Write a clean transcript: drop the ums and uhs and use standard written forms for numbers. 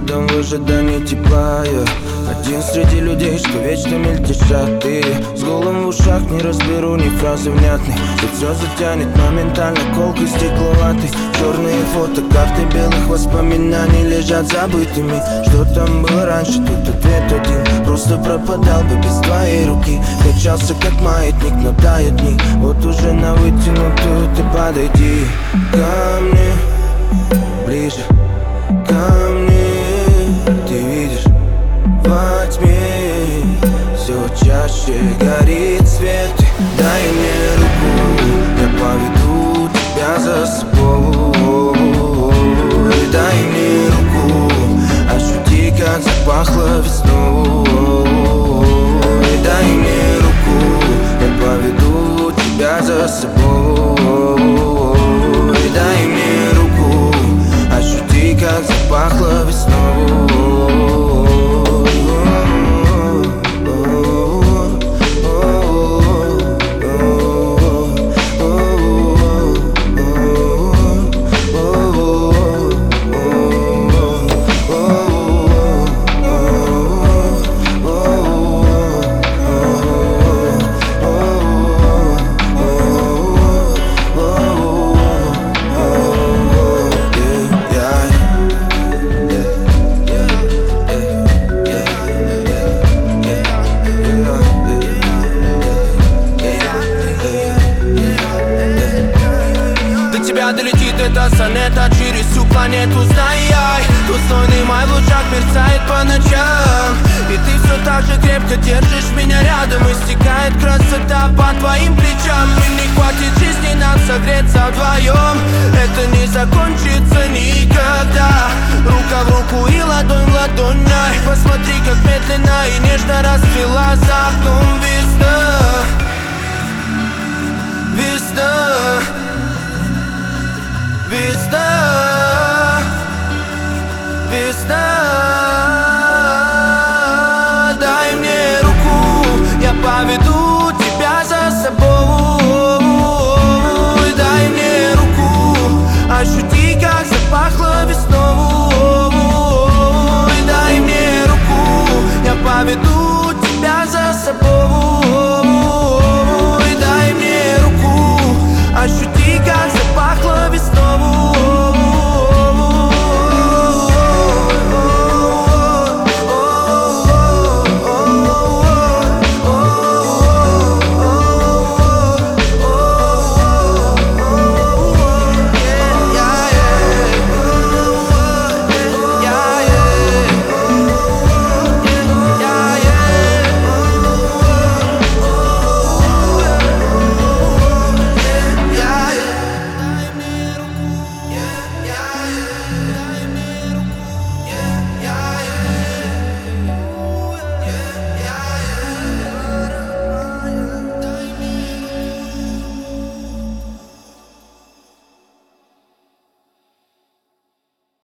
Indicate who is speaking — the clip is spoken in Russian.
Speaker 1: дом в ожидании тепла. Я один среди людей, что вечно мельтешат. И с гулом в ушах не разберу ни фразы внятной. И все затянет моментально колкой стекловатой. Черные фотокарты белых воспоминаний лежат забытыми. Что там было раньше, тут ответ один. Просто пропадал бы без твоей руки. Качался как маятник, но тают дни. Вот уже на вытянутую ты подойди ко мне ближе, ко мне. Ты видишь, во тьме все чаще горит свет. Дай мне руку, я поведу тебя за собой. Дай мне руку, ощути, как запахло весной. Дай мне руку, я поведу тебя за собой. Дай мне руку, ощути, как запахло весной.
Speaker 2: Долетит эта сонета через всю планету, знай. Двуслойный май в лучах мерцает по ночам. И ты все так же крепко держишь меня рядом. Истекает красота по твоим плечам. И не хватит жизни нам согреться вдвоем. Это не закончится никогда. Рука в руку и ладонь в ладонь. Посмотри, как медленно и нежно расцвела за окном весна. Весна. Весна, весна.